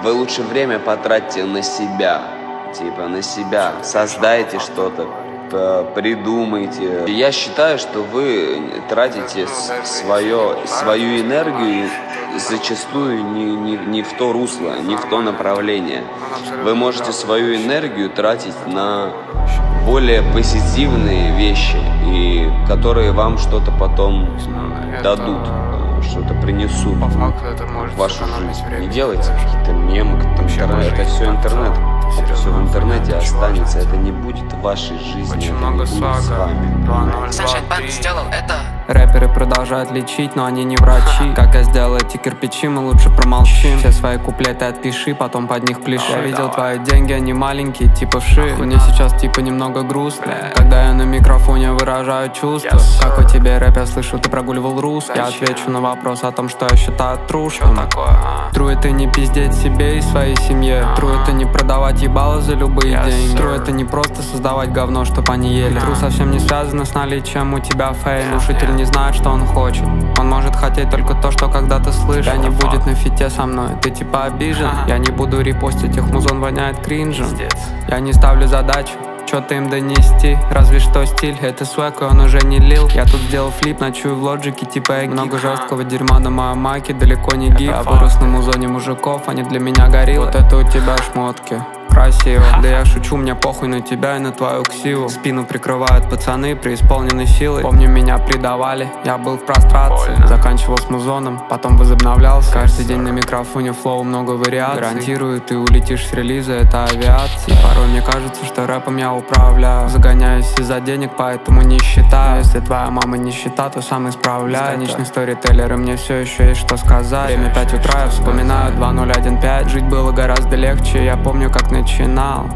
Вы лучше время потратьте на себя. Типа на себя. Создайте что-то. Придумайте. Я считаю, что вы тратите свою энергию зачастую не в то русло, не в то направление. Вы можете свою энергию тратить на более позитивные вещи, и которые вам что-то потом дадут, что-то принесут в вашу жизнь. Не делайте какие-то мемы, это все интернет. Это все в интернете останется, это не будет в вашей жизни, это не будет с вами. Sunshine Band сделал это. Рэперы продолжают лечить, но они не врачи. Как я сделал эти кирпичи, мы лучше промолчим. Все свои куплеты отпиши, потом под них пляши. Я видел твои деньги, они маленькие, типа вши. Мне сейчас типа немного грустно, когда я на микрофоне выражаю чувства. Как у тебя рэп, я слышу, ты прогуливал русский. Я отвечу на вопрос о том, что я считаю трушным. Тру — это не пиздеть себе и своей семье. Тру — это не продавать ебало за любые деньги. Тру — это не просто создавать говно, чтоб они ели. Тру совсем не связано с наличием у тебя фейма. Слушатель не знает, что он хочет. Он может хотеть только то, что когда-то слышал. Я не будет на фите со мной, ты типа обижен. Я не буду репостить их, музон воняет кринжем. Я не ставлю задачу что-то им донести, разве что стиль, это свэк, и он уже не лил. Я тут сделал флип, ночую в лоджике, типа эгги. Много жесткого дерьма на моем маке, далеко не гиф. Я вырос на музоне мужиков, они для меня гориллы. Вот это у тебя шмотки, красиво. Да я шучу, мне похуй на тебя и на твою ксиву. Спину прикрывают пацаны, преисполнены силой. Помню, меня предавали, я был в прострации. Заканчивал с музоном, потом возобновлялся. Каждый день на микрофоне флоу много вариаций. Гарантирую, ты улетишь с релиза, это авиация. Порой мне кажется, что рэпом я управляю. Загоняюсь из-за денег, поэтому не считаю. Если твоя мама не считает, то сам исправляю. Конечный сторителлер, и мне все еще есть что сказать. Время 5 утра, я вспоминаю 2015. Жить было гораздо легче, я помню, как начинал.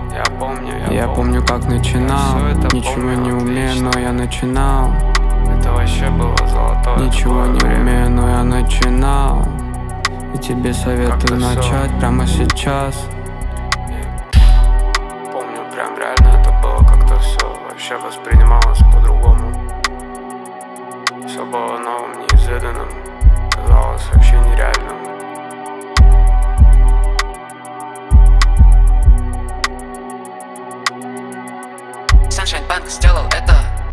Я помню, как начинал. Ничего не умею, но я начинал. Это вообще было золотое. Ничего не умею, но я начинал. И тебе советую начать прямо сейчас. Помню, прям реально это было как-то все вообще воспринималось по-другому. Все было новым, неизведанным. Казалось вообще нереально.